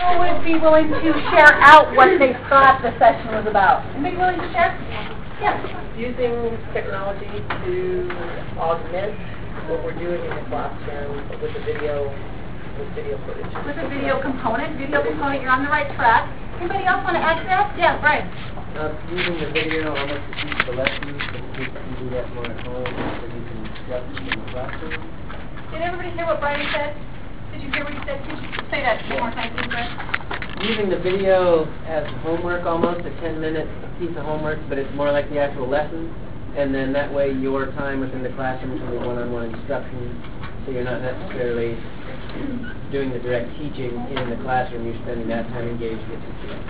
would be willing to share out what they thought the session was about? Anybody willing to share? Yes. Using technology to augment what we're doing in the classroom with video footage. With a video component, you're on the right track. Anybody else want to add to that? Yeah, Brian. Using the video almost to teach the lessons, but the kids can do that more at home, so you can instruct them in the classroom. Did everybody hear what Brian said? Did you hear what he said? Could you say that one more time, please, Brian? Using the video as homework almost, a 10-minute piece of homework, but it's more like the actual lesson, and then that way your time within the classroom can be one-on-one instruction, so you're not necessarily doing the direct teaching in the classroom, you're spending that time engaged with the students.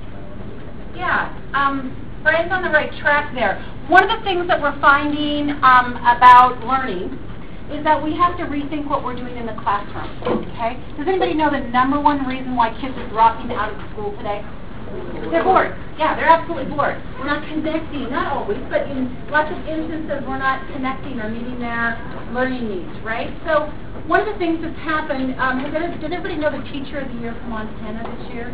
Yeah, Brian's on the right track there. One of the things that we're finding about learning is that we have to rethink what we're doing in the classroom, okay? Does anybody know the number one reason why kids are dropping out of school today? They're bored. Yeah, they're absolutely bored. We're not connecting, not always, but in lots of instances we're not connecting or meeting their learning needs, right? So one of the things that's happened, did everybody know the Teacher of the Year from Montana this year?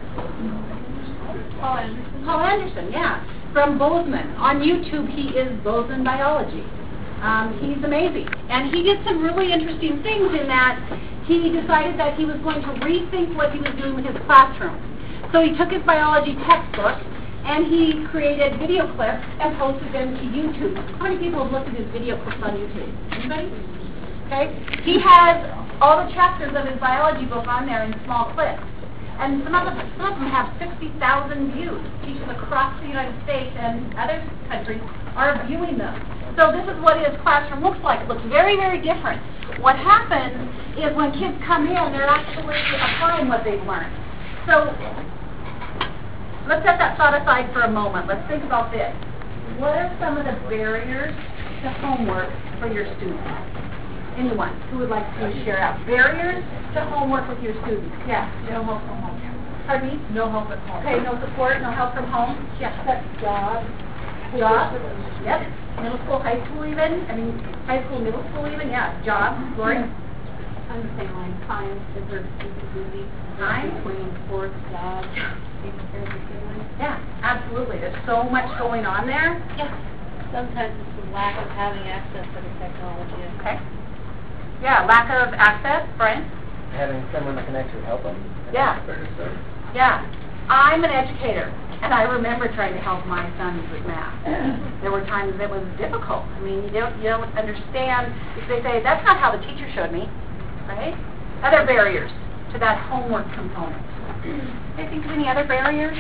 Paul Anderson. Paul Anderson, yeah, from Bozeman. On YouTube, he is Bozeman Biology. He's amazing. And he did some really interesting things in that he decided that he was going to rethink what he was doing with his classroom. So he took his biology textbook and he created video clips and posted them to YouTube. How many people have looked at his video clips on YouTube? Anybody? Okay. He has all the chapters of his biology book on there in small clips. And some of them have 60,000 views. Teachers across the United States and other countries are viewing them. So this is what his classroom looks like. It looks very, very different. What happens is when kids come in, they're actually applying what they've learned. So let's set that thought aside for a moment. Let's think about this. What are some of the barriers to homework for your students? Anyone who would like to share out? Barriers to homework with your students. Yeah. No help from home. Pardon me? No help at home. Okay, no support, no help from home. Yes. That's job. Job. Yep. Middle school, high school even. High school, middle school even. Yeah. Job. Lori? I'm the same line. Time is busy. Time? Between sports, jobs, taking care of the family. Yeah, absolutely. There's so much going on there. Yeah. Sometimes it's the lack of having access to the technology. Okay. Yeah, lack of access, Brian? Having someone that can actually help them. Yeah. Yeah. I'm an educator, and I remember trying to help my sons with math. There were times it was difficult. I mean, you don't understand. They say, that's not how the teacher showed me, right? Other barriers to that homework component. Do you think of any other barriers?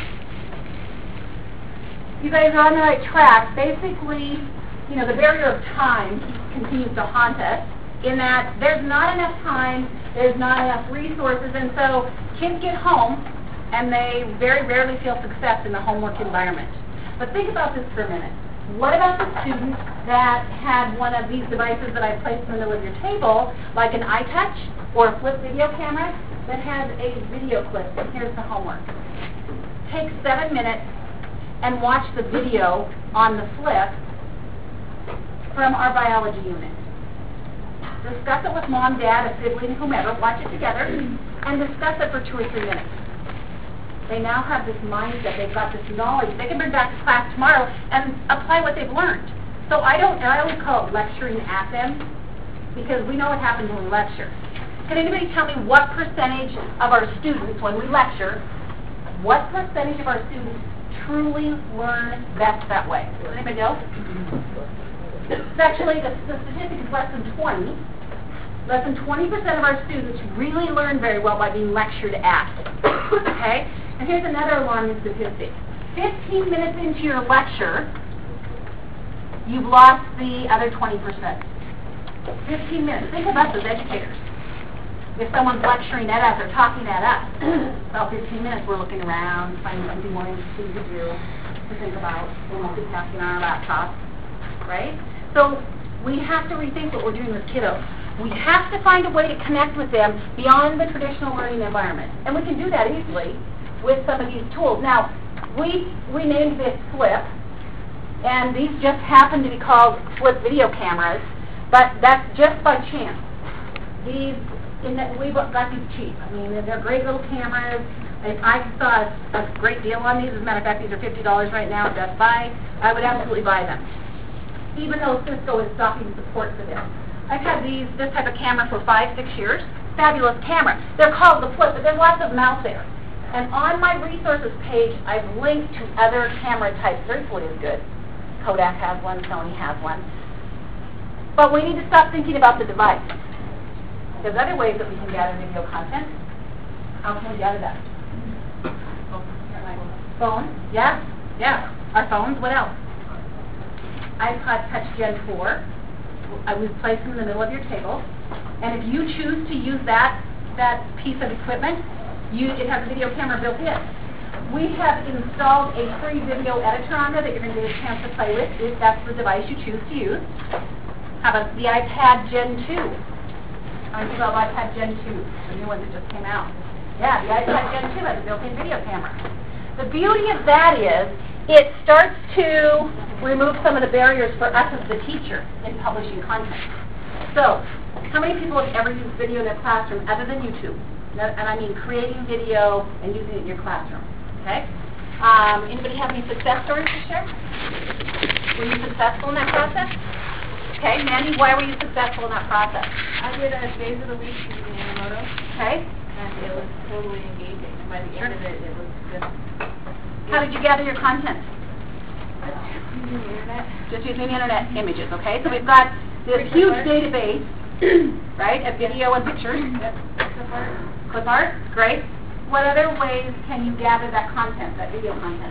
You guys are on the right track. Basically, the barrier of time continues to haunt us in that there's not enough time, there's not enough resources, and so kids get home and they very rarely feel success in the homework environment. But think about this for a minute. What about the students that had one of these devices that I placed in the middle of your table, like an iTouch or a flip video camera that has a video clip, and here's the homework. Take 7 minutes and watch the video on the flip from our biology unit. Discuss it with mom, dad, a sibling, whomever, watch it together, and discuss it for 2 or 3 minutes. They now have this mindset, they've got this knowledge, they can bring back to class tomorrow and apply what they've learned. So I always call it lecturing at them, because we know what happens when we lecture. Can anybody tell me what percentage of our students, when we lecture, what percentage of our students truly learn best that way? Does anybody know? It's actually, the statistic is less than 20. Less than 20% of our students really learn very well by being lectured at. Okay? And here's another alarming statistic. 15 minutes into your lecture, you've lost the other 20%. 15 minutes. Think of us as educators. If someone's lecturing at us or talking at us, about 15 minutes we're looking around, finding something more interesting to do, to think about. We're multitasking on our laptops, right? So we have to rethink what we're doing with kiddos. We have to find a way to connect with them beyond the traditional learning environment. And we can do that easily with some of these tools. Now, we renamed this Flip, and these just happen to be called Flip video cameras, but that's just by chance. We got these cheap. I mean, they're great little cameras. If I saw a great deal on these, as a matter of fact, these are $50 right now at Best Buy, I would absolutely buy them, even though Cisco is stopping support for this. I've had this type of camera for 5-6 years. Fabulous camera. They're called the Flip, but there's lots of them out there. And on my resources page, I've linked to other camera types. Seriously is good. Kodak has one, Sony has one. But we need to stop thinking about the device. There's other ways that we can gather video content. How can we gather that? Phone? Yeah? Yeah. Our phones? What else? iPod Touch Gen 4. We place them in the middle of your table. And if you choose to use that piece of equipment, it has a video camera built in. We have installed a free video editor on there that you're going to get a chance to play with if that's the device you choose to use. How about the iPad Gen 2? How many people have iPad Gen 2, the new one that just came out? Yeah, the iPad Gen 2 has a built-in video camera. The beauty of that is it starts to remove some of the barriers for us as the teacher in publishing content. So, how many people have ever used video in their classroom other than YouTube? And I mean creating video and using it in your classroom. Okay? Anybody have any success stories to share? Were you successful in that process? Okay, Mandy, why were you successful in that process? I did a days of the week using Animoto, Okay. and it was totally engaging. And by the end of it, it was just How did you gather your content? using the internet. Just using internet images, okay? So we've got this huge database, right, of video and pictures. Clip art, great. What other ways can you gather that content, that video content?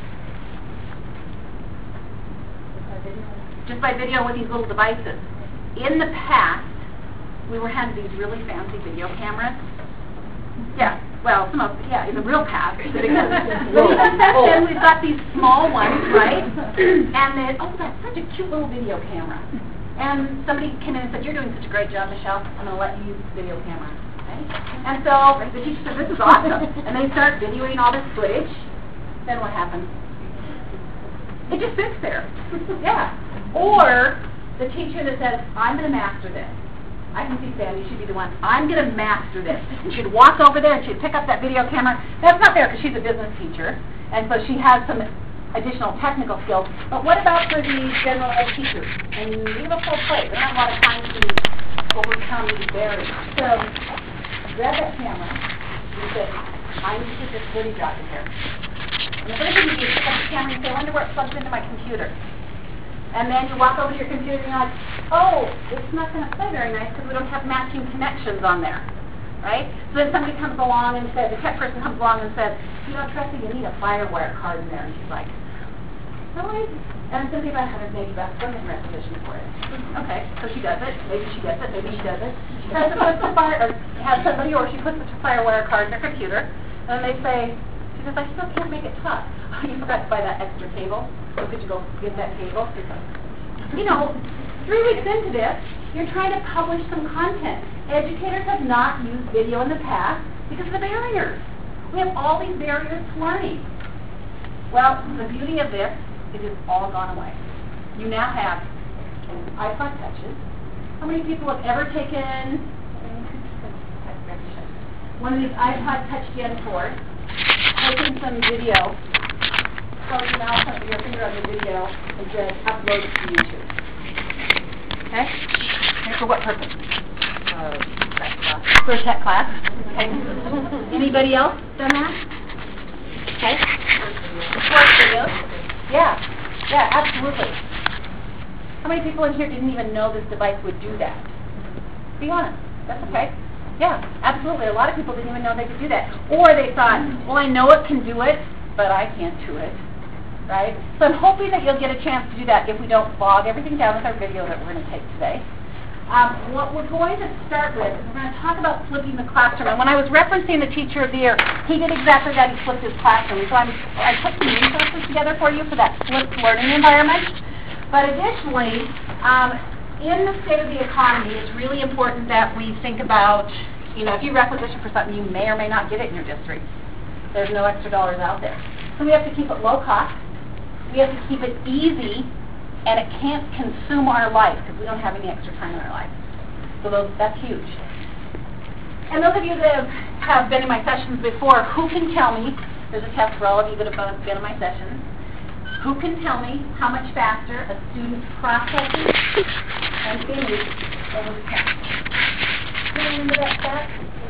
Just by video with these little devices. In the past, we were handed these really fancy video cameras. Yeah, well, in the real past. But even then, we've got these small ones, right? And then, oh, that's such a cute little video camera. And somebody came in and said, you're doing such a great job, Michelle. I'm going to let you use the video camera. Okay? And so the teacher said, this is awesome. And they start videoing all this footage. Then what happens? It just sits there. Yeah. Or the teacher that says, I'm going to master this. I can see Sandy, she'd be the one. I'm going to master this. And she'd walk over there and she'd pick up that video camera. That's not there because she's a business teacher. And so she has some additional technical skills. But what about for the general ed teachers? And you have a full plate. They don't have a lot of time to overcome these barriers. So grab that camera and say, I need to put this footage out in here. And the first thing you do is pick up the camera and say, I wonder where it plugs into my computer. And then you walk over to your computer and you're like, oh, it's not going to play very nice because we don't have matching connections on there. Right? So then somebody comes along and says, the tech person comes along and says, you know, Tracy, you need a FireWire card in there. And she's like, really? And it's going to be about $180. Don't get requisition for it. Okay, so she does it. Maybe she gets it. Maybe she doesn't. She has to put the has somebody, or she puts the FireWire card in her computer, and they say, she says, I still can't make it talk. Oh, you forgot to buy that extra cable. So could you go get that cable? You know, 3 weeks into this, you're trying to publish some content. Educators have not used video in the past because of the barriers. We have all these barriers to learning. Well, the beauty of this, it has all gone away. You now have iPod Touches. How many people have ever taken one of these iPod Touch Gen 4, taken some video, held your mouse on your finger on the video, and said, upload it to YouTube? Okay? And for what purpose? For a tech class. Okay. Anybody else done that? Okay. Sports videos. Yeah. Yeah, absolutely. How many people in here didn't even know this device would do that? Be honest. That's okay. Yeah, absolutely. A lot of people didn't even know they could do that. Or they thought, well, I know it can do it, but I can't do it. Right? So I'm hoping that you'll get a chance to do that if we don't bog everything down with our video that we're going to take today. What we're going to start with is we're going to talk about flipping the classroom. And when I was referencing the Teacher of the Year, he did exactly that. He flipped his classroom. So I put some resources together for you for that flipped learning environment. But additionally, in the state of the economy, it's really important that we think about, you know, if you requisition for something, you may or may not get it in your district. There's no extra dollars out there. So we have to keep it low cost. We have to keep it easy, and it can't consume our life because we don't have any extra time in our life. So that's huge. And those of you that have been in my sessions before, who can tell me, there's a test for all of you that have been in my sessions, who can tell me how much faster a student processes an image over the test? Can you remember that stat?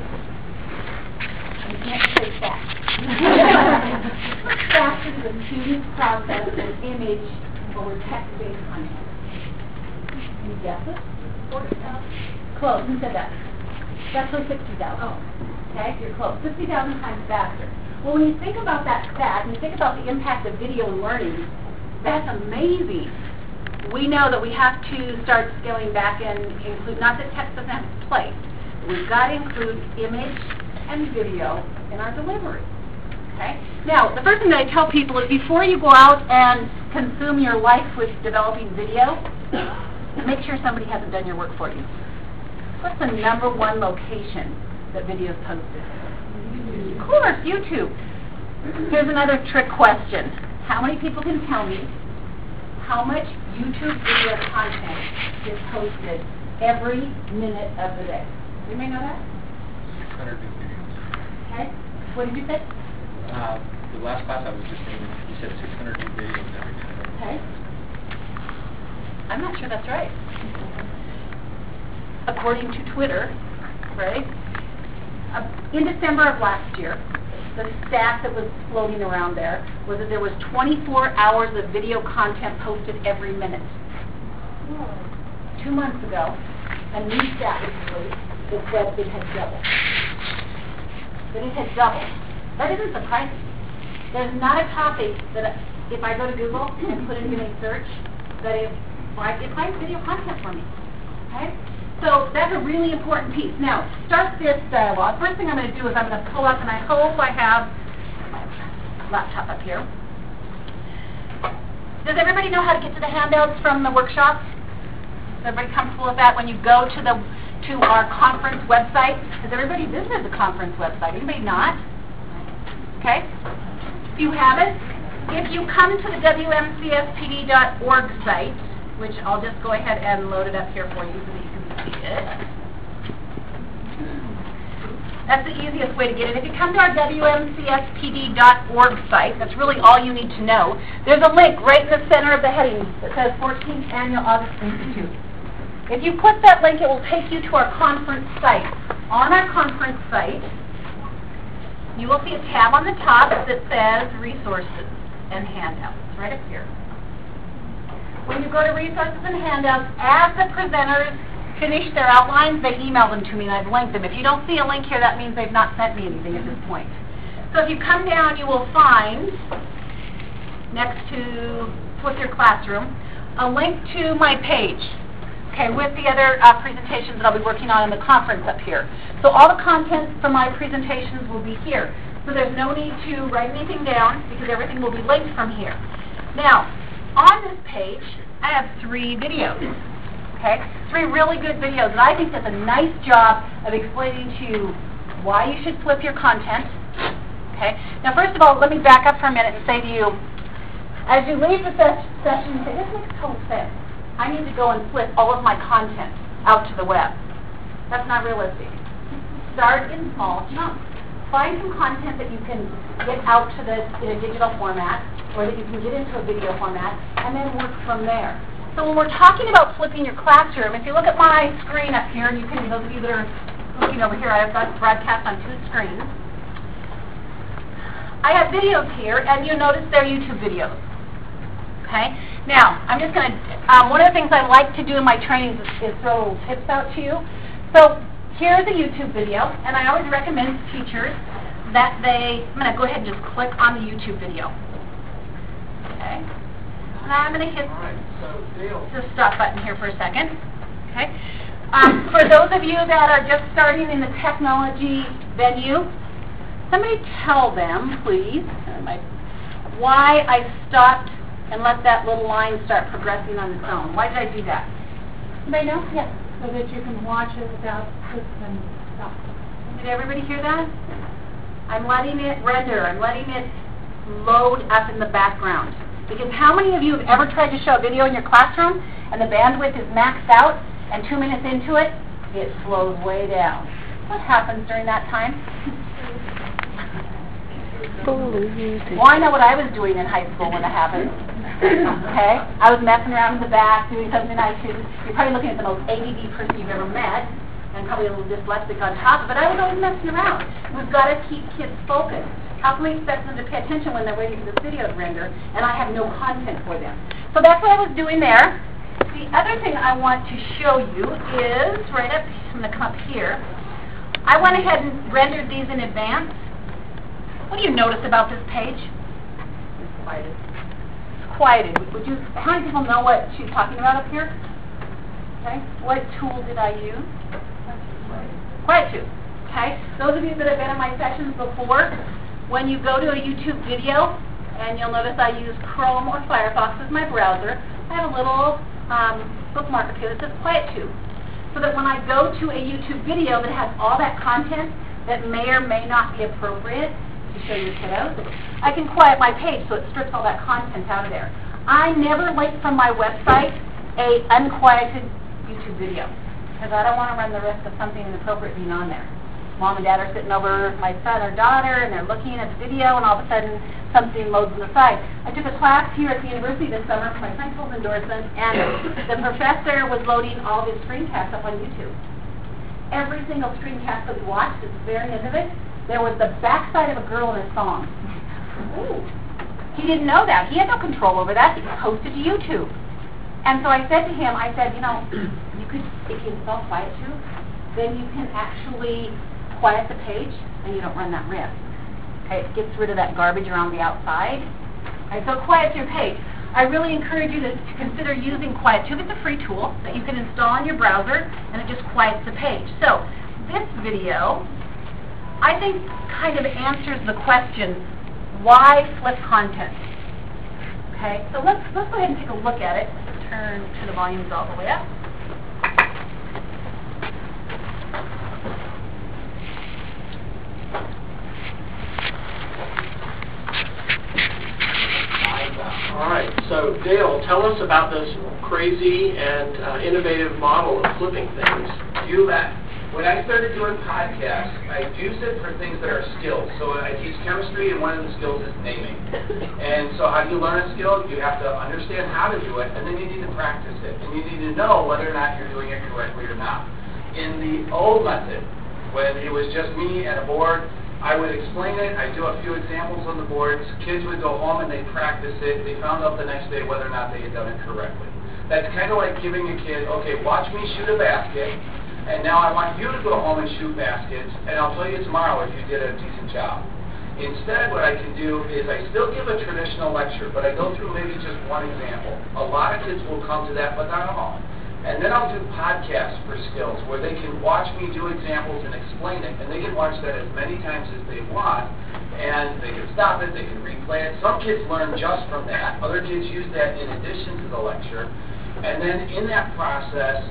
You can't say fast. How fast does a student process an image over text-based content? Any guesses? 40,000. Close. Who said that? That's for 60,000. Oh. Okay, you're close. 50,000 times faster. Well, when you think about that stat, and you think about the impact of video and learning, that's amazing. We know that we have to start scaling back and include, not that text doesn't have its place, we've got to include image and video in our delivery. Okay? Now, the first thing that I tell people is before you go out and consume your life with developing video, make sure somebody hasn't done your work for you. What's the #1 location that video is posted? Of course, YouTube. Here's another trick question. How many people can tell me how much YouTube video content is posted every minute of the day? You may know that? 600 new videos. Okay. What did you say? The last class I was just in, you said 600 new videos every minute. Okay. I'm not sure that's right. According to Twitter, right? In December of last year, the stat that was floating around there was that there was 24 hours of video content posted every minute. 2 months ago, a new stat was released that said it had doubled. That it had doubled. That isn't surprising. There's not a topic that if I go to Google and put in a search, that it finds video content for me. Okay? So that's a really important piece. Now, start this dialogue. First thing I'm going to do is I'm going to pull up, and I hope I have my laptop up here. Does everybody know how to get to the handouts from the workshop? Is everybody comfortable with that when you go to our conference website? Has everybody visited the conference website? Anybody not? Okay. If you haven't, if you come to the WMCSPD.org site, which I'll just go ahead and load it up here for you so that you can see it. That's the easiest way to get it. If you come to our WMCSPD.org site, that's really all you need to know. There's a link right in the center of the heading that says 14th Annual August Institute. If you click that link, it will take you to our conference site. On our conference site, you will see a tab on the top that says Resources and Handouts, right up here. When you go to Resources and Handouts, as the presenters finish their outlines, they email them to me and I've linked them. If you don't see a link here, that means they've not sent me anything at this point. So if you come down, you will find, next to Flip Your Classroom, a link to my page, okay, with the other presentations that I'll be working on in the conference up here. So all the content from my presentations will be here. So there's no need to write anything down because everything will be linked from here. Now, on this page, I have 3 videos, okay? 3 really good videos, and I think that's a nice job of explaining to you why you should flip your content, okay? Now, first of all, let me back up for a minute and say to you, as you leave the session, you say, this makes total sense. I need to go and flip all of my content out to the web. That's not realistic. Start in small chunks. Find some content that you can get out to in a digital format, or that you can get into a video format, and then work from there. So when we're talking about flipping your classroom, if you look at my screen up here, and you can, those of you that are looking over here, I've got broadcast on 2 screens. I have videos here, and you notice they're YouTube videos. Okay? Now, I'm just going to, one of the things I like to do in my trainings is throw little tips out to you. So here's a YouTube video, and I always recommend to teachers that I'm going to go ahead and just click on the YouTube video. Okay. Now I'm going to hit the stop button here for a second. Okay. For those of you that are just starting in the technology venue, somebody tell them, please, why I stopped and let that little line start progressing on its own. Why did I do that? Anybody know? Yes. So that you can watch it without clicking and stop. Did everybody hear that? I'm letting it render. I'm letting it load up in the background. Because how many of you have ever tried to show a video in your classroom and the bandwidth is maxed out and 2 minutes into it, it slows way down? What happens during that time? Well, I know what I was doing in high school when it happened. Okay? I was messing around in the back, doing something I shouldn't. You're probably looking at the most ADD person you've ever met, and probably a little dyslexic on top of it, but I was always messing around. We've got to keep kids focused. How can we expect them to pay attention when they're waiting for the video to render, and I have no content for them? So that's what I was doing there. The other thing I want to show you is, right up, I'm going to come up here. I went ahead and rendered these in advance. What do you notice about this page? It's quieted. It's quieted. How many people know what she's talking about up here? Okay. What tool did I use? Quiet2. Okay. Those of you that have been in my sessions before, when you go to a YouTube video, and you'll notice I use Chrome or Firefox as my browser, I have a little bookmark up here that says Quiet2. So that when I go to a YouTube video that has all that content that may or may not be appropriate to show your kiddos, I can quiet my page so it strips all that content out of there. I never link from my website a unquieted YouTube video because I don't want to run the risk of something inappropriate being on there. Mom and Dad are sitting over my son or daughter and they're looking at the video and all of a sudden something loads on the side. I took a class here at the university this summer for my principal's endorsement and the professor was loading all of his screencasts up on YouTube. Every single screencast that we watched, at the very end of it, there was the backside of a girl in a song. Ooh. He didn't know that. He had no control over that. It was posted to YouTube. And so I said to him, I said, you know, you could, if you install Quiet2, then you can actually quiet the page and you don't run that risk. Okay, it gets rid of that garbage around the outside. Okay, so quiets your page. I really encourage you to consider using Quiet2. It's a free tool that you can install on your browser and it just quiets the page. So this video, I think, kind of answers the question, why flip content? Okay, so let's go ahead and take a look at it. Let's turn the volumes all the way up. All right, so Dale, tell us about this crazy and innovative model of flipping things. You bet. When I started doing podcasts, I used it for things that are skills. So I teach chemistry, and one of the skills is naming. And so how do you learn a skill? You have to understand how to do it, and then you need to practice it. And you need to know whether or not you're doing it correctly or not. In the old method, when it was just me and a board, I would explain it, I'd do a few examples on the boards, kids would go home and they'd practice it, they found out the next day whether or not they had done it correctly. That's kind of like giving a kid, okay, watch me shoot a basket, and now I want you to go home and shoot baskets, and I'll tell you tomorrow if you did a decent job. Instead, what I can do is I still give a traditional lecture, but I go through maybe just one example. A lot of kids will come to that, but not all. And then I'll do podcasts for skills where they can watch me do examples and explain it, and they can watch that as many times as they want, and they can stop it, they can replay it. Some kids learn just from that. Other kids use that in addition to the lecture. And then in that process,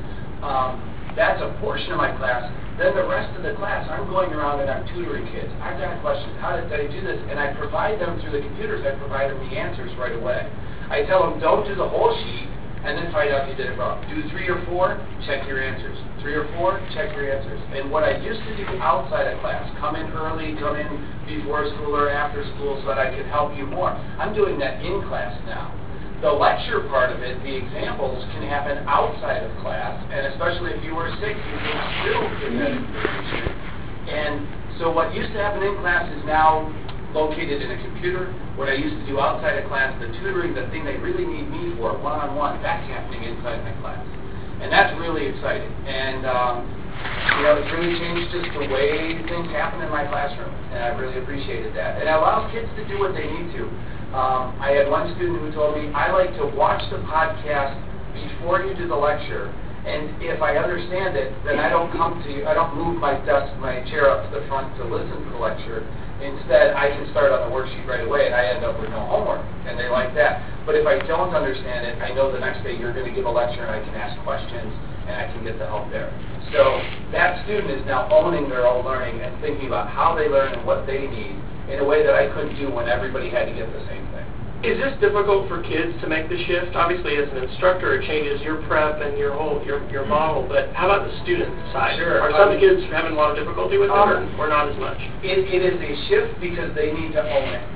that's a portion of my class. Then the rest of the class, I'm going around and I'm tutoring kids. I've got questions. How did I do this? And I provide them through the computers. I provide them the answers right away. I tell them, don't do the whole sheet and then find out you did it wrong. Do 3 or 4, check your answers. 3 or 4, check your answers. And what I used to do outside of class, come in early, come in before school or after school so that I could help you more. I'm doing that in class now. The lecture part of it, the examples, can happen outside of class, and especially if you were sick, you can still give that information. And so what used to happen in class is now located in a computer. What I used to do outside of class, the tutoring, the thing they really need me for, one-on-one, that's happening inside my class. And that's really exciting. And, you know, it's really changed just the way things happen in my classroom, and I really appreciated that. And it allows kids to do what they need to. I had one student who told me, I like to watch the podcast before you do the lecture, and if I understand it, then I don't come to you, I don't move my desk, my chair up to the front to listen to the lecture. Instead, I can start on the worksheet right away, and I end up with no homework, and they like that. But if I don't understand it, I know the next day you're going to give a lecture, and I can ask questions, and I can get the help there. So that student is now owning their own learning and thinking about how they learn and what they need in a way that I couldn't do when everybody had to get the same thing. Is this difficult for kids to make the shift? Obviously, as an instructor, it changes your prep and your whole your model. But how about the student side? Sure. Are some kids having a lot of difficulty with it, or not as much? It is a shift because they need to own it.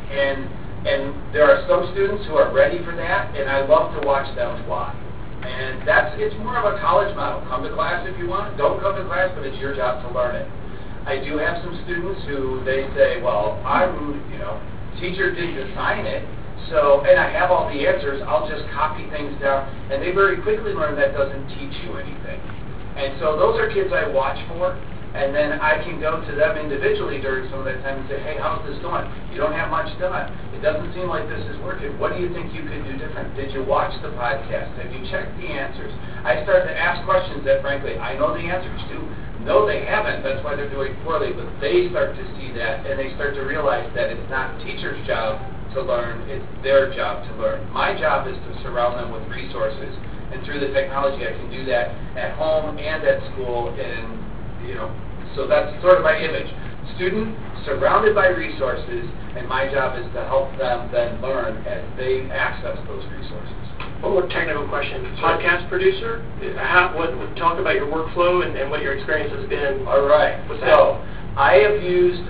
And there are some students who are ready for that, and I love to watch them fly. And it's more of a college model. Come to class if you want. Don't come to class, but it's your job to learn it. I do have some students who they say, well, teacher didn't assign it, and I have all the answers, I'll just copy things down. And they very quickly learn that doesn't teach you anything. And so those are kids I watch for. And then I can go to them individually during some of that time and say, hey, how's this going? You don't have much done. It doesn't seem like this is working. What do you think you could do different? Did you watch the podcast? Have you checked the answers? I start to ask questions that, frankly, I know the answers to. No, they haven't. That's why they're doing poorly. But they start to see that, and they start to realize that it's not teacher's job to learn. It's their job to learn. My job is to surround them with resources. And through the technology, I can do that at home and at school, and so that's sort of my image. Student surrounded by resources, and my job is to help them then learn as they access those resources. One more technical question. Podcast producer, talk about your workflow and what your experience has been. All right. With So I have used,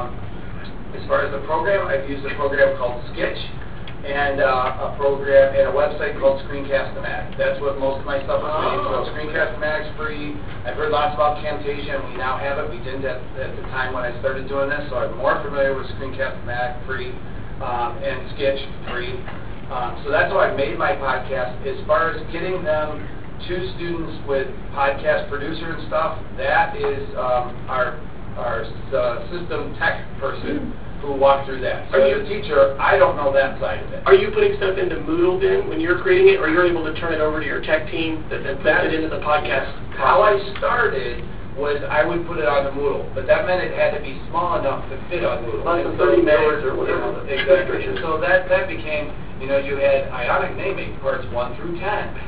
as far as the program, I've used a program called Sketch, and a program and a website called Screencast-O-Matic. That's what most of my stuff is made. So Screencast-O-Matic's free. I've heard lots about Camtasia, and we now have it. We didn't at the time when I started doing this, so I'm more familiar with Screencast-O-Matic free and Sketch free. So that's how I made my podcast. As far as getting them to students with podcast producer and stuff, that is our system tech person who walked through that. So as a teacher, I don't know that side of it. Are you putting stuff into Moodle then when you're creating it, or you're able to turn it over to your tech team that then puts it into the podcast? How I started was I would put it on the Moodle, but that meant it had to be small enough to fit on Moodle. Like 30 megs or whatever. Exactly. And so that became, you had ionic naming parts 1 through 10.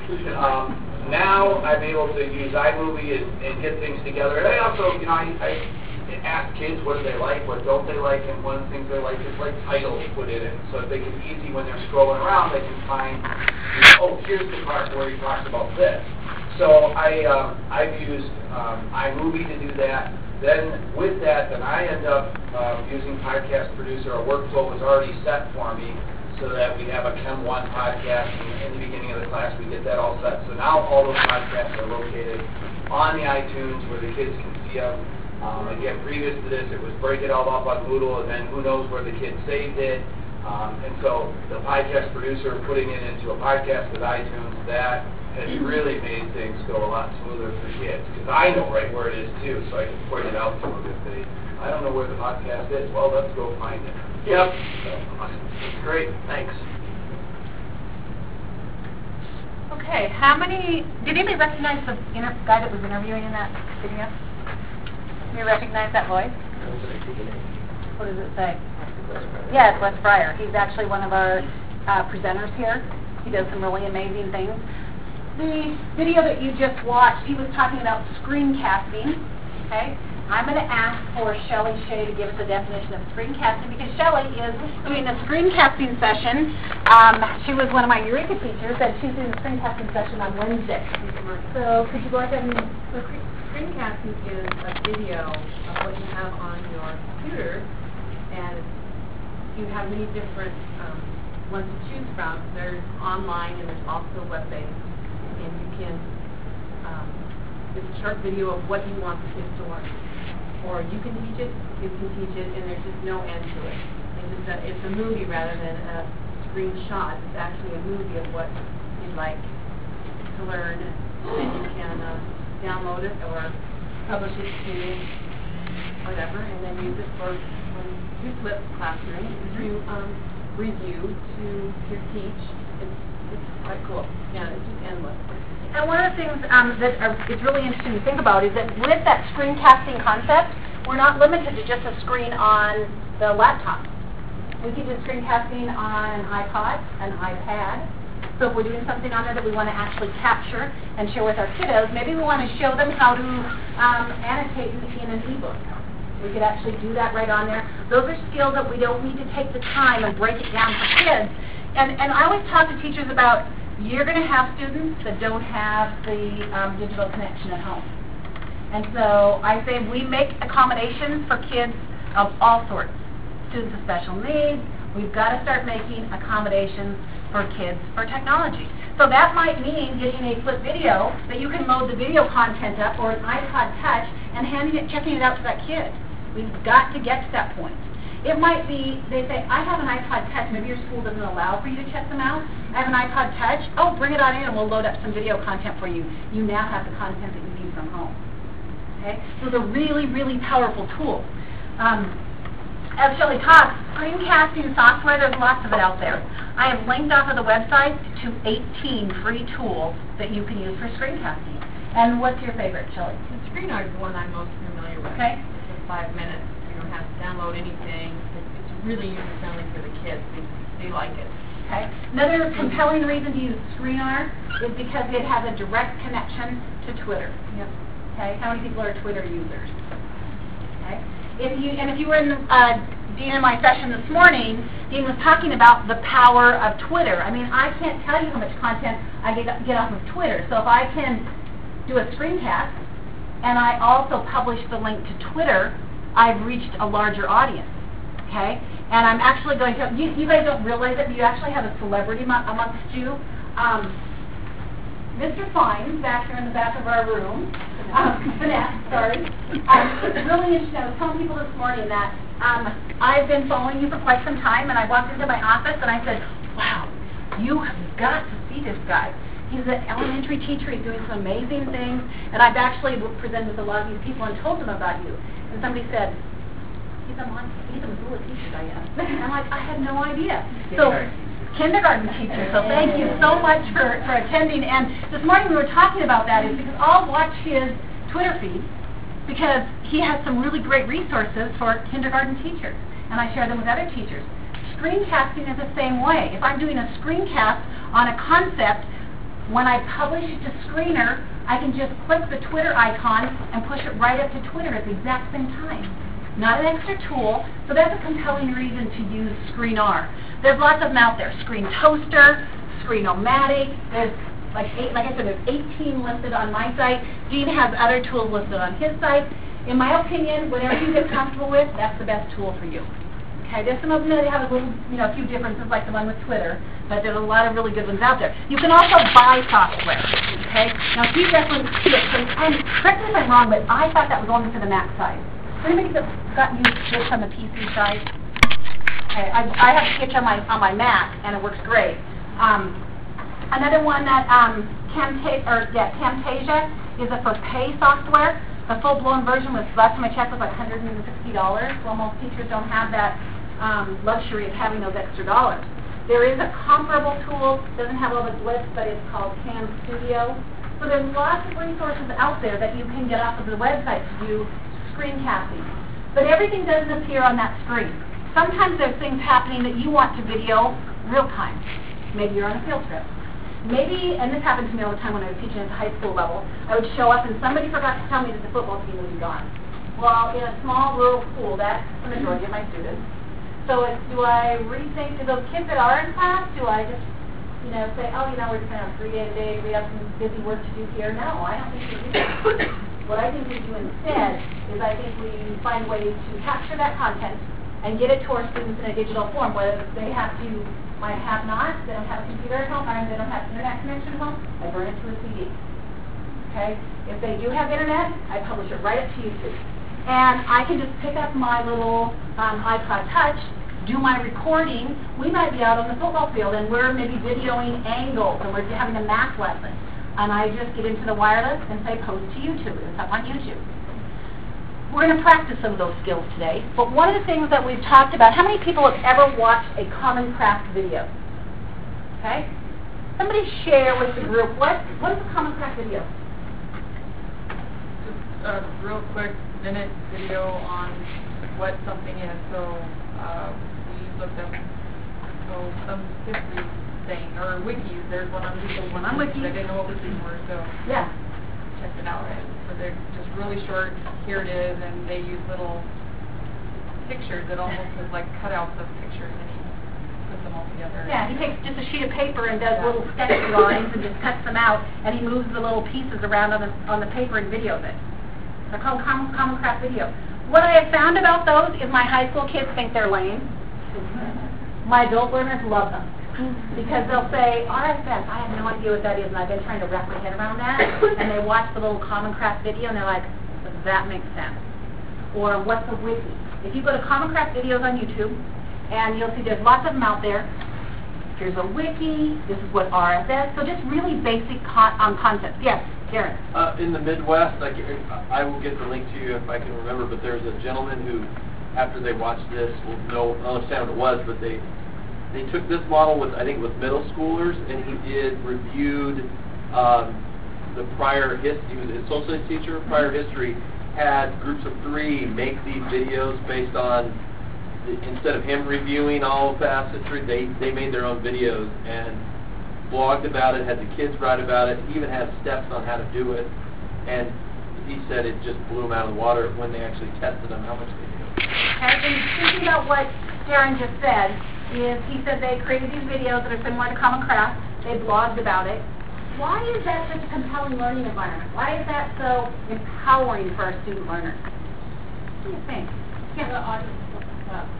Now I'm able to use iMovie and get things together. And I also, I ask kids what do they like, what don't they like, and one of the things they like is titles put in it, so that they can easy when they're scrolling around, they can find, here's the part where he talks about this. So I've used iMovie to do that. Then with that, I end up using Podcast Producer. A workflow was already set for me, so that we have a Chem 1 podcast, and in the beginning of the class we get that all set. So now all those podcasts are located on the iTunes where the kids can see them. Again, previous to this, it was break it all up on Moodle, and then who knows where the kid saved it. And so the podcast producer putting it into a podcast with iTunes, that has really made things go a lot smoother for kids. Because I know right where it is, too, so I can point it out to them if I don't know where the podcast is. Well, let's go find it. Yep. That's great. Thanks. Okay, did anybody recognize the guy that was interviewing in that video? Do you recognize that voice? What does it say? Yeah, it's Les Fryer. He's actually one of our presenters here. He does some really amazing things. The video that you just watched, he was talking about screencasting, okay? I'm going to ask for Shelley Shea to give us a definition of screencasting, because Shelley is doing a screencasting session. She was one of my Eureka teachers, and she's doing a screencasting session on Wednesday. So could you go ahead and... Screencasting is a video of what you have on your computer, and you have many different ones to choose from. There's online and there's also web-based, and you can, it's a short video of what you want the kids to learn. Or you can teach it, kids can teach it, and there's just no end to it. It's a movie rather than a screenshot. It's actually a movie of what you'd like to learn, and you can download it or publish it to whatever, and then use it for when you flip classroom to review, to teach. It's quite cool. Yeah, it's just endless. And one of the things it's really interesting to think about is that with that screencasting concept, we're not limited to just a screen on the laptop. We can do screencasting on an iPod, an iPad. So if we're doing something on there that we want to actually capture and share with our kiddos, maybe we want to show them how to annotate in an ebook. We could actually do that right on there. Those are skills that we don't need to take the time and break it down for kids. And I always talk to teachers about, you're going to have students that don't have the digital connection at home. And so I say we make accommodations for kids of all sorts. Students with special needs, we've got to start making accommodations for kids for technology. So that might mean getting a flip video that you can load the video content up, or an iPod Touch, and checking it out to that kid. We've got to get to that point. It might be, they say, I have an iPod Touch, maybe your school doesn't allow for you to check them out. I have an iPod Touch, oh, bring it on in and we'll load up some video content for you. You now have the content that you need from home. Okay? So it's a really, really powerful tool. As Shelley talked, screencasting software, there's lots of it out there. I have linked off of the website to 18 free tools that you can use for screencasting. And what's your favorite, Shelley? The ScreenArt is the one I'm most familiar with. Okay. It's just 5 minutes. You don't have to download anything. It's really user-friendly for the kids. They like it. Okay. Another compelling reason to use ScreenArt is because it has a direct connection to Twitter. Yep. Okay. How many people are Twitter users? Okay. If you were in Dean and my session this morning, Dean was talking about the power of Twitter. I mean, I can't tell you how much content I get off of Twitter. So if I can do a screencast and I also publish the link to Twitter, I've reached a larger audience. Okay? And I'm actually going to, you guys don't realize it, but you actually have a celebrity amongst you. Mr. Fines, back here in the back of our room, Vanessa, sorry. It's really interesting. I was telling people this morning that I've been following you for quite some time, and I walked into my office and I said, wow, you have got to see this guy. He's an elementary teacher. He's doing some amazing things, and I've actually presented with a lot of these people and told them about you. And somebody said, he's a Missoula teacher, Diane. And I'm like, I had no idea. So, kindergarten teacher, so thank you so much for attending. And this morning we were talking about that is because I'll watch his Twitter feed because he has some really great resources for kindergarten teachers, and I share them with other teachers. Screencasting is the same way. If I'm doing a screencast on a concept, when I publish it to Screener, I can just click the Twitter icon and push it right up to Twitter at the exact same time. Not an extra tool, so that's a compelling reason to use ScreenR. There's lots of them out there. Screen Toaster, Screenomatic. There's like I said, there's 18 listed on my site. Dean has other tools listed on his site. In my opinion, whatever you get comfortable with, that's the best tool for you. Okay, there's some of them that have a little, a few differences, like the one with Twitter, but there's a lot of really good ones out there. You can also buy software. Okay, now keep that one. And correct me if I'm wrong, but I thought that was only for the Mac side. Anybody that's got used Sketch on the PC side? Okay, I have Sketch on my Mac, and it works great. Another one that Camtasia is for pay software. The full-blown version was, last time I checked, was like $160. Well, most teachers don't have that luxury of having those extra dollars. There is a comparable tool, doesn't have all the glitz, but it's called Cam Studio. So there's lots of resources out there that you can get off of the website to do screencasting. But everything doesn't appear on that screen. Sometimes there's things happening that you want to video real time. Maybe you're on a field trip. Maybe, and this happened to me all the time when I was teaching at the high school level, I would show up and somebody forgot to tell me that the football team would be gone. Well, in a small rural school, that's the majority of my students. So do I rethink, do those kids that are in class, do I just, say, oh, we're just going to have 3 days a day, we have some busy work to do here? No, I don't think we do that. What I think we do instead is I think we find ways to capture that content and get it to our students in a digital form, whether they might have not, they don't have a computer at home, or they don't have internet connection at home, I burn it to a CD. Okay? If they do have internet, I publish it right up to YouTube. And I can just pick up my little iPod Touch, do my recording. We might be out on the football field and we're maybe videoing angles and we're having a math lesson. And I just get into the wireless and say post to YouTube. It's up on YouTube. We're going to practice some of those skills today. But one of the things that we've talked about, how many people have ever watched a Common Craft video? Okay? Somebody share with the group, what is a Common Craft video? Just a real quick minute video on what something is. So we looked up some history thing, or wikis. There's one on Google, one on Wiki. I didn't know what wikis were, so yeah. Check it out. So they're just really short, here it is, and they use little pictures, it almost is like cutouts of pictures and he puts them all together. Yeah, he takes just a sheet of paper and does little sketch drawings and just cuts them out, and he moves the little pieces around on the paper and videos it. They're called Common Craft video. What I have found about those is my high school kids think they're lame. My adult learners love them. Because they'll say, RSS, I have no idea what that is, and I've been trying to wrap my head around that. And they watch the little Common Craft video, and they're like, that makes sense. Or what's a wiki? If you go to Common Craft videos on YouTube, and you'll see there's lots of them out there. Here's a wiki. This is what RSS. So just really basic concepts. Yes, Darren. In the Midwest, I will get the link to you if I can remember, but there's a gentleman who, after they watched this, will understand what it was, but they took this model with, I think, with middle schoolers, and he reviewed the prior history. He was a social studies teacher. Prior history had groups of 3 make these videos based on, instead of him reviewing all of past history, they made their own videos and blogged about it, had the kids write about it, even had steps on how to do it, and he said it just blew him out of the water when they actually tested them, how much they knew. Okay, and thinking about what Darren just said, is he said they created these videos that are similar to Common Craft. They blogged about it. Why is that such a compelling learning environment? Why is that so empowering for our student learners? What do you think? The audience looks up.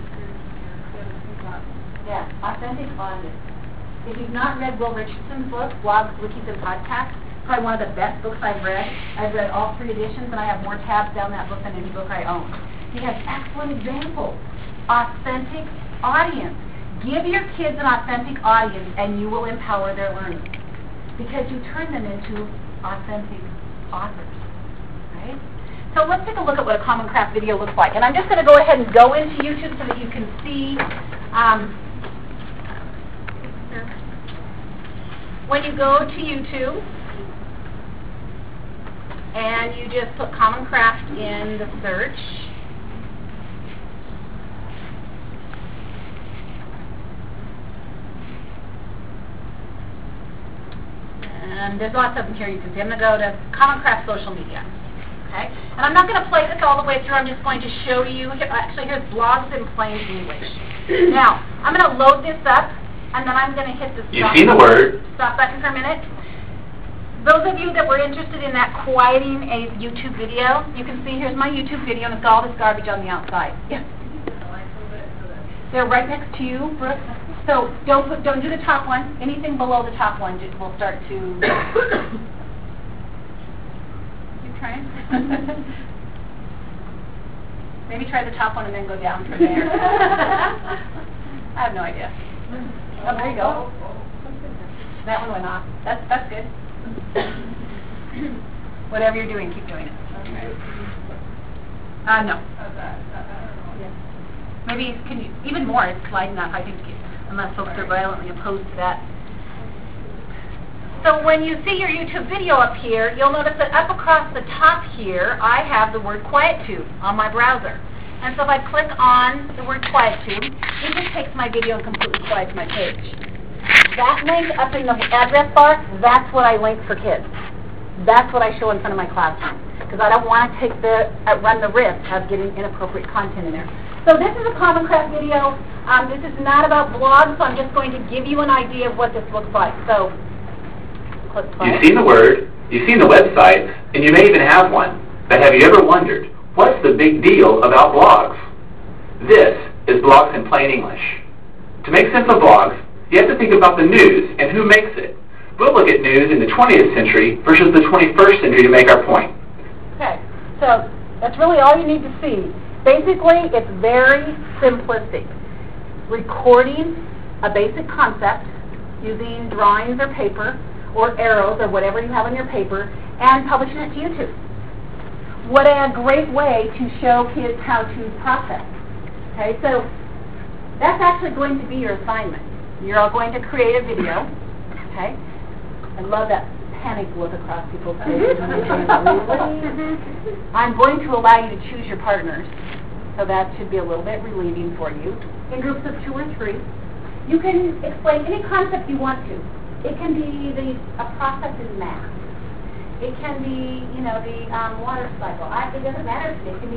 Yeah, authentic audience. If you've not read Will Richardson's book, Blogs, Wikis, and Podcasts, probably one of the best books I've read. I've read all 3 editions, and I have more tabs down that book than any book I own. He has excellent examples. Authentic audience. Give your kids an authentic audience and you will empower their learning because you turn them into authentic authors, right? So let's take a look at what a Common Craft video looks like. And I'm just going to go ahead and go into YouTube so that you can see when you go to YouTube and you just put Common Craft in the search. And there's lots of them here you can see. I'm going to go to Common Craft social media. Okay? And I'm not going to play this all the way through. I'm just going to show you. Actually, here's blogs in plain English. Now, I'm going to load this up, and then I'm going to hit the stop button for a minute. Those of you that were interested in that quieting a YouTube video, you can see here's my YouTube video, and it's got all this garbage on the outside. Yeah. They're right next to you, Brooke. So don't do the top one. Anything below the top one will start to. You trying? Maybe try the top one and then go down from there. I have no idea. Oh, there you go. That one went off. That's good. Whatever you're doing, keep doing it. No. Maybe can you even more? It's sliding up. I think. Unless folks are violently opposed to that. So when you see your YouTube video up here, you'll notice that up across the top here, I have the word QuietTube on my browser. And so if I click on the word QuietTube, it just takes my video and completely quiets my page. That link up in the address bar, that's what I link for kids. That's what I show in front of my classroom. Because I don't want to run the risk of getting inappropriate content in there. So this is a Common Craft video. This is not about blogs, so I'm just going to give you an idea of what this looks like. So, click play. You've seen the word, you've seen the website, and you may even have one. But have you ever wondered, what's the big deal about blogs? This is Blogs in Plain English. To make sense of blogs, you have to think about the news and who makes it. We'll look at news in the 20th century versus the 21st century to make our point. Okay, so that's really all you need to see. Basically, it's very simplistic. Recording a basic concept using drawings or paper or arrows or whatever you have on your paper and publishing it to YouTube. What a great way to show kids how to process. Okay, so that's actually going to be your assignment. You're all going to create a video. Okay, I love that panic look across people's faces. I'm going to allow you to choose your partners. So that should be a little bit relieving for you. In groups of 2 or 3, you can explain any concept you want to. It can be a process in math. It can be, the water cycle. It doesn't matter to me. It can be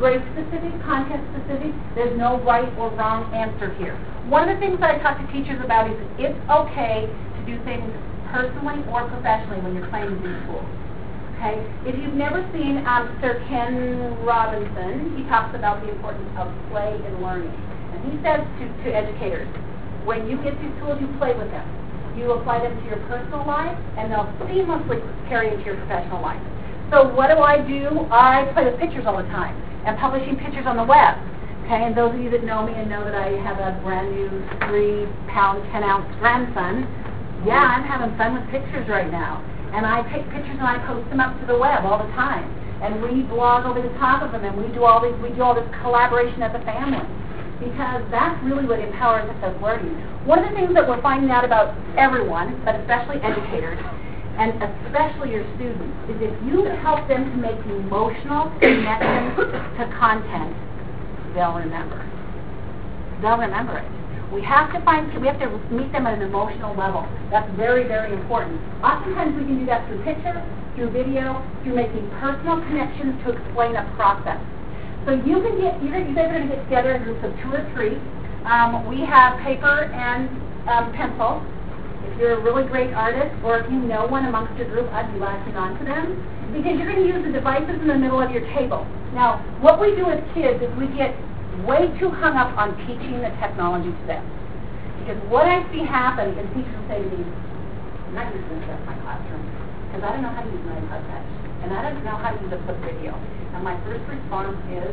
grade specific, content specific. There's no right or wrong answer here. One of the things that I talk to teachers about is it's okay to do things personally or professionally when you're playing in school. Okay? If you've never seen Sir Ken Robinson, he talks about the importance of play and learning. And he says to educators, when you get these tools, you play with them. You apply them to your personal life, and they'll seamlessly carry into your professional life. So what do? I play with pictures all the time, and publishing pictures on the web. Okay, and those of you that know me and know that I have a brand new 3-pound, 10-ounce grandson, yeah, I'm having fun with pictures right now. And I take pictures and I post them up to the web all the time. And we blog over the top of them, and we do all this collaboration as a family. Because that's really what empowers us as learning. One of the things that we're finding out about everyone, but especially educators, and especially your students, is if you help them to make emotional connections to content, they'll remember. They'll remember it. We have to meet them at an emotional level. That's very, very important. Oftentimes we can do that through picture, through video, through making personal connections to explain a process. So you guys are going to get together in groups of 2 or 3. We have paper and pencil. If you're a really great artist, or if you know one amongst your group, I'd be latching on to them, because you're going to use the devices in the middle of your table. Now, what we do as kids is we get way too hung up on teaching the technology to them. Because what I see happen is teachers will say to me, I'm not using this in my classroom, because I don't know how to use an iPod Touch, and I don't know how to use a flip video. And my first response is,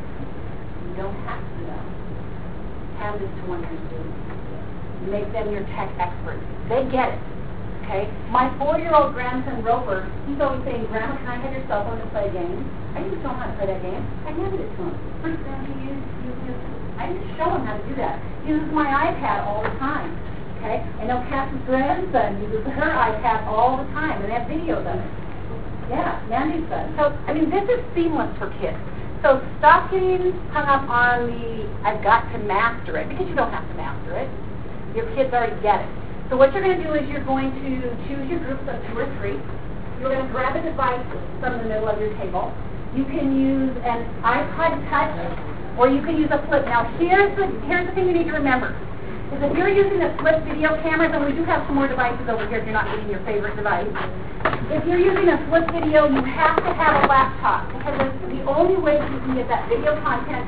you don't have to know. Hand this to one of your students. Make them your tech experts. They get it. Okay? My 4-year-old grandson, Roper, he's always saying, Grandma, can I have your cell phone to play a game? I didn't know how to play that game. I handed it to him. First time he used I didn't show him how to do that. He uses my iPad all the time. Okay? I know Cassie's grandson uses her iPad all the time, and they have videos of it. Yeah, Mandy's son. So, I mean, this is seamless for kids. So stop getting hung up on the, I've got to master it, because you don't have to master it. Your kids already get it. So what you're going to do is you're going to choose your groups of 2 or 3. You're going to grab a device from the middle of your table. You can use an iPod Touch, or you can use a flip. Now, here's the thing you need to remember. Is if you're using a flip video camera, then we do have some more devices over here if you're not using your favorite device. If you're using a flip video, you have to have a laptop, because it's the only way that you can get that video content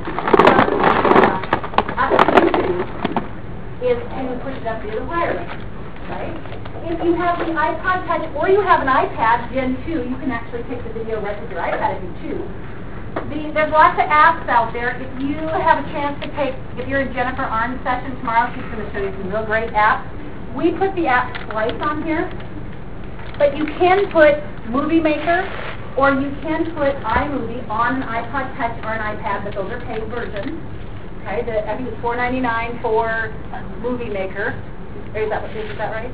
up to YouTube is to push it up via the wireless, right? If you have the iPod Touch or you have an iPad Gen 2, you can actually take the video right with your iPad if you choose. There's lots of apps out there. If you have a chance to if you're in Jennifer Arn's session tomorrow, she's going to show you some real great apps. We put the app Splice on here, but you can put Movie Maker, or you can put iMovie on an iPod Touch or an iPad, but those are paid versions. Okay, I think it's $4.99 for Movie Maker. Is that right?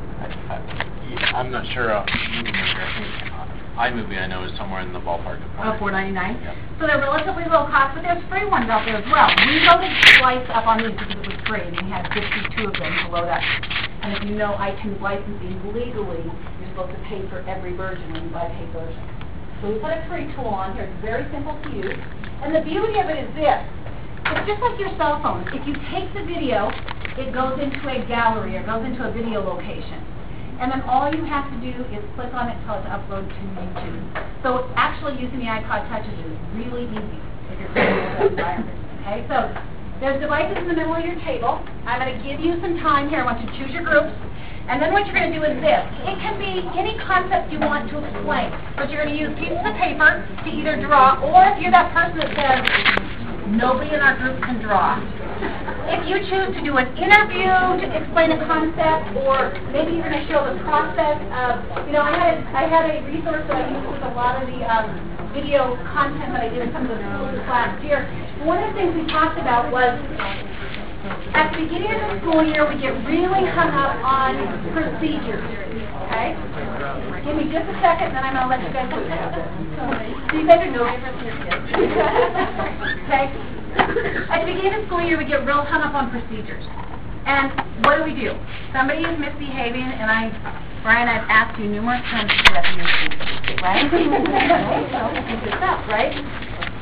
I'm not sure of Movie Maker. I think iMovie, I know, is somewhere in the ballpark of $4.99. Yeah. So they're relatively low cost, but there's free ones out there as well. We loaded Splice up on these because it was free, and we had 52 of them to load up. And if you know iTunes licensing, legally, you're supposed to pay for every version when you buy a paid version. So we put a free tool on here. It's very simple to use. And the beauty of it is this. It's just like your cell phone. If you take the video, it goes into a gallery or goes into a video location. And then all you have to do is click on it until it's uploaded to YouTube. So actually using the iPod Touches is really easy if you're creating that environment. Okay, so there's devices in the middle of your table. I'm going to give you some time here. I want you to choose your groups. And then what you're going to do is this. It can be any concept you want to explain. But you're going to use pieces of paper to either draw, or if you're that person that says, nobody in our group can draw. If you choose to do an interview to explain a concept, or maybe you're going to show the process of, I had a resource that I used with a lot of the video content that I did in some of the schools last year. One of the things we talked about was, at the beginning of the school year, we get really hung up on procedures, okay? Give me just a second, then I'm going to let you guys do it. So you guys are no different from your kids. Okay? At the beginning of the school year, we get real hung up on procedures. And what do? Somebody is misbehaving, and Brian, I've asked you numerous times to do that in your school, right? So, it's up, right?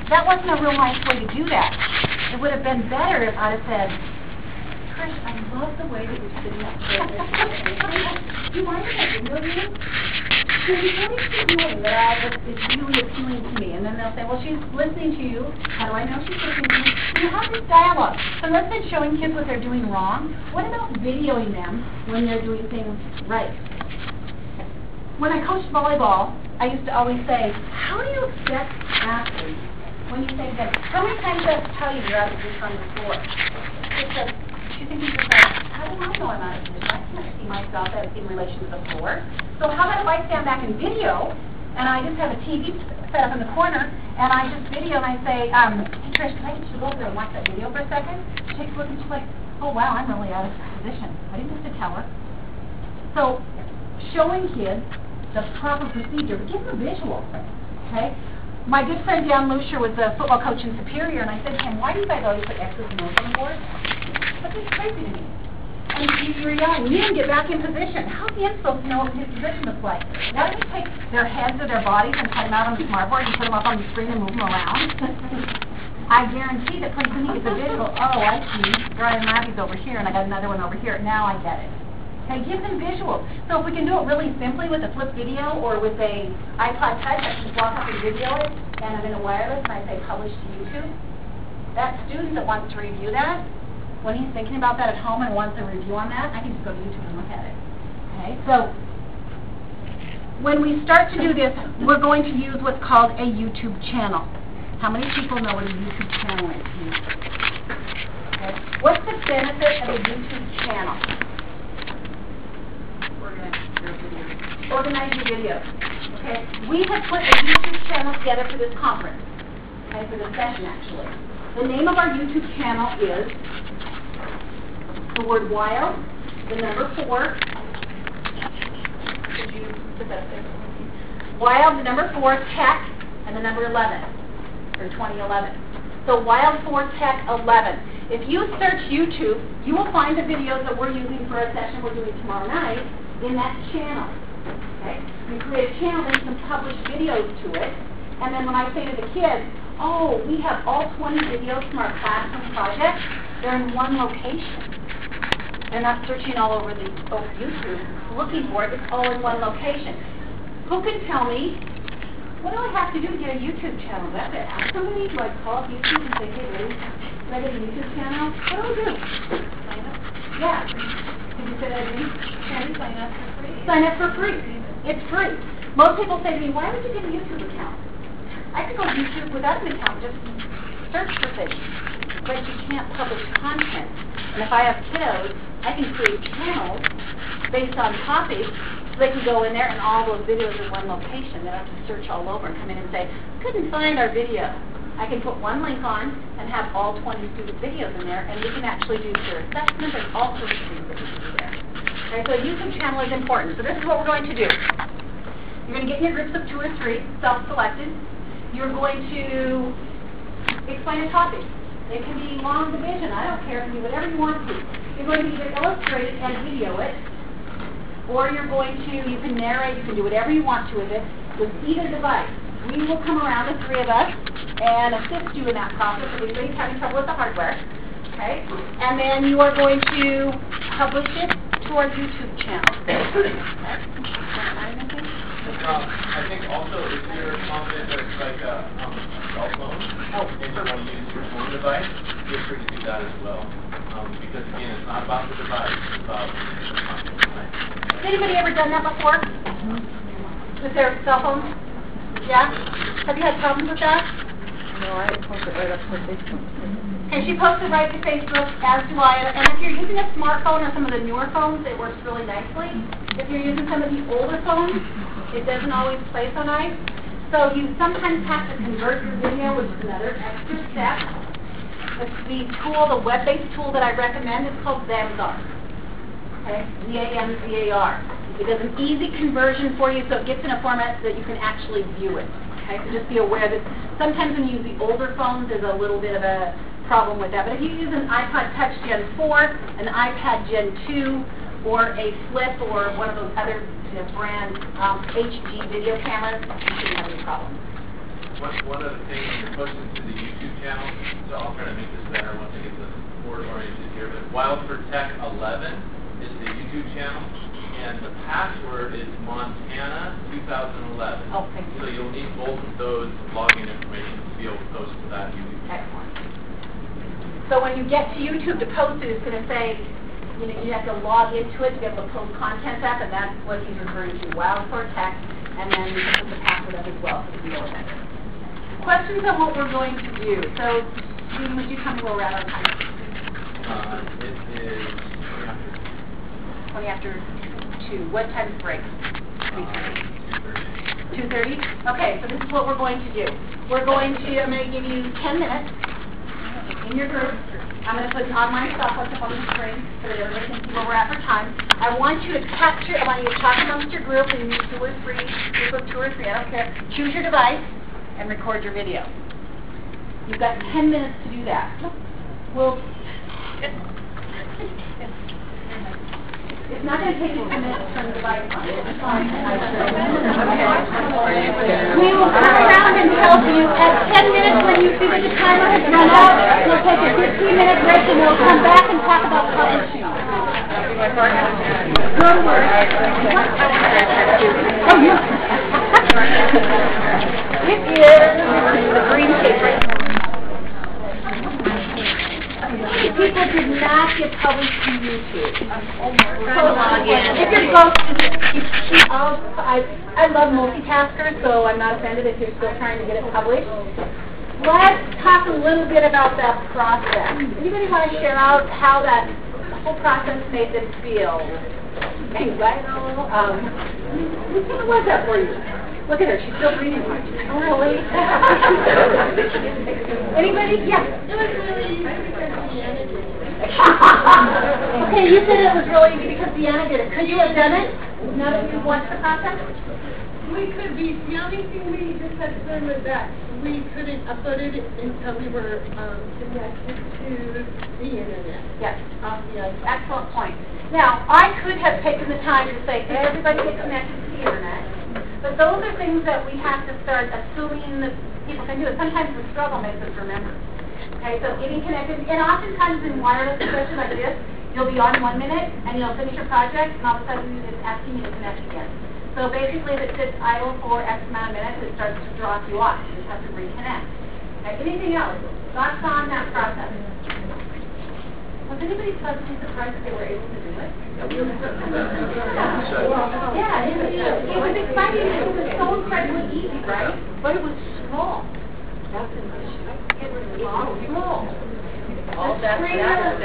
that wasn't a real nice way to do that. It would have been better if I'd have said, Trish, I love the way that you're sitting up there. Do you mind if I video you? Because what is she doing that is really appealing to me? And then they'll say, well, she's listening to you. How do I know she's listening to me? You have this dialogue. So rather than showing kids what they're doing wrong, what about videoing them when they're doing things right? When I coached volleyball, I used to always say, how do you expect athletes, when you say that, how many times do I have to tell you you're out of position on the floor? She thinks it's like, how do I know I'm out of position? I can't see myself in relation to the floor. So how about if I stand back and video, and I just have a TV set up in the corner, and I just video and I say, hey Trish, can I get you to go over there and watch that video for a second? She takes a look and she's like, oh wow, I'm really out of position. I didn't have to tell her. So showing kids the proper procedure, but give them a visual, okay? My good friend Dan Lucier was a football coach in Superior, and I said to him, why do you guys always put X's and O's on the board? That's just crazy to me. And you're young, you didn't get back in position. How's the end supposed to know what his position looks like? Why don't you take their heads or their bodies and cut them out on the smartboard and put them up on the screen and move them around? I guarantee that pretty soon he gets a visual, oh, I see, Brian Lappy's over here, and I got another one over here. Now I get it. Okay, give them visuals. So if we can do it really simply with a flip video or with a iPod Touch, I can just walk up and video it, and I'm in a wireless, and I say publish to YouTube. That student that wants to review that, when he's thinking about that at home and wants a review on that, I can just go to YouTube and look at it. Okay, so when we start to do this, we're going to use what's called a YouTube channel. How many people know what a YouTube channel is? Okay. What's the benefit of a YouTube channel? Organize your videos. Okay? We have put a YouTube channel together for this conference. Okay, for this session actually. The name of our YouTube channel is the word wild, the number 4. Could you put that there? Wild, the number 4, tech, and the number 11, or 2011. So wild 4 tech 11. If you search YouTube, you will find the videos that we're using for a session we're doing tomorrow night in that channel. Okay? You create a channel and you can publish videos to it. And then when I say to the kids, oh, we have all 20 videos from our classroom project, they're in one location. They're not searching all over YouTube looking for it. It's all in one location. Who can tell me, what do I have to do to get a YouTube channel? Do I have to ask somebody? Do I call up YouTube and say, hey, Liz, can I get a YouTube channel? What do I do? Sign up? Yeah. Did you say that again? Can you sign up for free? Sign up for free. It's free. Most people say to me, why would you get a YouTube account? I could go to YouTube without an account, just search for things. But you can't publish content. And if I have kiddos, I can create channels based on topics, so they can go in there and all those videos in one location. They don't have to search all over and come in and say, couldn't find our video. I can put one link on and have all 20 student videos in there, and we can actually do their assessment and all sorts of things that we can do there. Okay, so a YouTube channel is important. So this is what we're going to do. You're going to get in your groups of 2 or 3, self-selected. You're going to explain a topic. It can be long division. I don't care. It can be whatever you want to. You're going to either illustrate it and video it, or you're going to, you can narrate, you can do whatever you want to with it, with either device. We will come around, the 3 of us, and assist you in that process if anybody's having trouble with the hardware. Okay? And then you are going to publish it to our YouTube channel. I think also if you're confident that it's like a cell phone, and you want to use your phone device, feel free to do that as well. Because again, it's not about the device, it's about the content device. Has anybody ever done that before? With their cell phone? Yeah? Have you had problems with that? No, I post it right up to Facebook. And she posted right to Facebook, as do I. And if you're using a smartphone or some of the newer phones, it works really nicely. If you're using some of the older phones, it doesn't always play so nice. So you sometimes have to convert your video, which is another extra step. The tool, the web-based tool that I recommend is called Zamzar. Okay? Z-A-M-Z-A-R. It does an easy conversion for you, so it gets in a format so that you can actually view it. Okay? So just be aware that sometimes when you use the older phones, there's a little bit of a problem with that. But if you use an iPod Touch Gen 4, an iPad Gen 2, or a Flip, or one of those other brand HD video cameras, you shouldn't have any problem. one other thing, you're posting to the YouTube channel, so I'll try to make this better once I get the board oriented here, but Wild for Tech 11 is the YouTube channel, and the password is Montana 2011. Oh, thank you. So you'll need both of those login information to be able to post to that YouTube channel. Excellent. So when you get to YouTube to post it, it's going to say, you know, you have to log into it to be able to post content up, and that's what he's referring to, Wild for Tech, and then you can put the password up as well so you can go with it. Questions on what we're going to do. So, Stephen, would you tell me where we're at on time? It is 20 after 2. What time's break? 2:30? Okay, so this is what we're going to do. I'm going to give you 10 minutes in your group. I'm going to put online stuff up on the screen so that everybody can see where we're at for time. I want you to talk amongst your group in 2 or 3, group of 2 or 3, I don't care. Choose your device and record your video. You've got 10 minutes to do that. It's not going to take you 10 minutes to turn the device on. It's fine. We will turn around and help you at 10 minutes when you see that the timer has run out. We'll take a 15-minute break and we'll come back and talk about publishing. Go to work. It is the green paper. People did not get published to YouTube. If you're both, I love multitaskers, so I'm not offended if you're still trying to get it published. Let's talk a little bit about that process. Anybody want to share out how that whole process made them feel? Anxiety? What was that for you? Look at her, she's still breathing. Oh, really? Anybody? Yeah. It was really easy because Deanna did it. Okay, you said it was really easy because Deanna did it. Could you have done it now that you've watched the process? We could be, the only thing we just had to learn was that we couldn't upload it until we were connected to the internet. Yes. Excellent point. Now, I could have taken the time to say, everybody get connected to the internet. But those are things that we have to start assuming that people can do. Sometimes the struggle makes us remember. Okay, so getting connected, and oftentimes in wireless, especially like this, you'll be on 1 minute, and you'll finish your project, and all of a sudden it's asking you to connect again. So basically, if it sits idle for X amount of minutes, it starts to drop you off. You just have to reconnect. Okay, anything else? Thoughts on that process? Was anybody pleasantly surprised that they were able to do it? Yeah, it was exciting. It was so incredibly easy, right? But it was small. That's an issue. It was small. Oh, that's okay,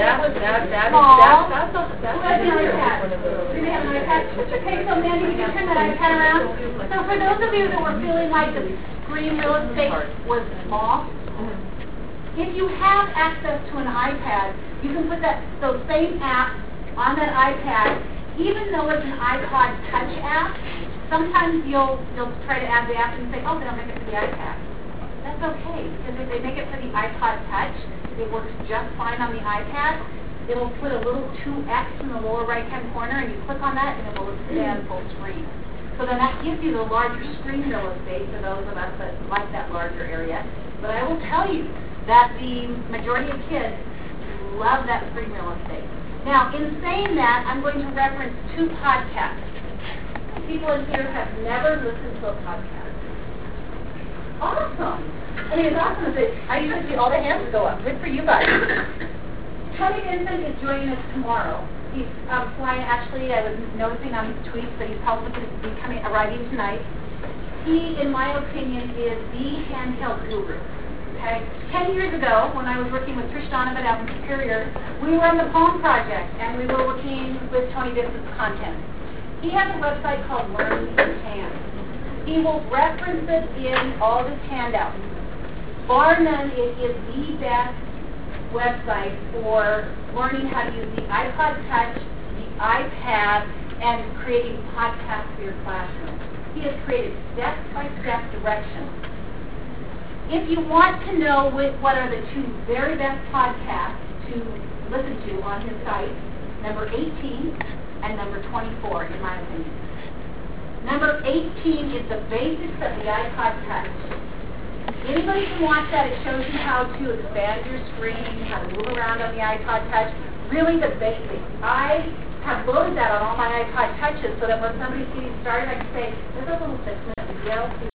so Mandy, you can turn that iPad around. So for those of you that were feeling like the screen real estate was small, if you have access to an iPad, you can put those same apps on that iPad, even though it's an iPod Touch app. Sometimes you'll try to add the app and say, oh, they don't make it for the iPad. That's okay, because if they make it for the iPod Touch, it works just fine on the iPad. It'll put a little 2X in the lower right-hand corner, and you click on that, and it will expand full screen. So then that gives you the larger screen real estate for those of us that like that larger area. But I will tell you that the majority of kids love that screen real estate. Now, in saying that, I'm going to reference 2 podcasts. People in here have never listened to a podcast. Awesome. I mean, it's awesome. I usually see all the hands go up. Good for you guys. Tony Vincent is joining us tomorrow. He's flying, actually, I was noticing on his tweets that he's probably going to be arriving tonight. He, in my opinion, is the handheld guru. Okay? 10 years ago, when I was working with Trish Donovan out in Superior, we were on the Phone Project, and we were working with Tony Vincent's content. He has a website called Learn in Hand. He will reference it in all his handouts. Bar none, it is the best website for learning how to use the iPod Touch, the iPad, and creating podcasts for your classroom. He has created step-by-step directions. If you want to know what are the 2 very best podcasts to listen to on his site, number 18 and number 24, in my opinion. Number 18 is the basics of the iPod Touch. Anybody can watch that. It shows you how to expand your screen, how to move around on the iPod Touch. Really the basics. I have loaded that on all my iPod Touches so that when somebody's getting started, I can say, there's a little 6-minute video.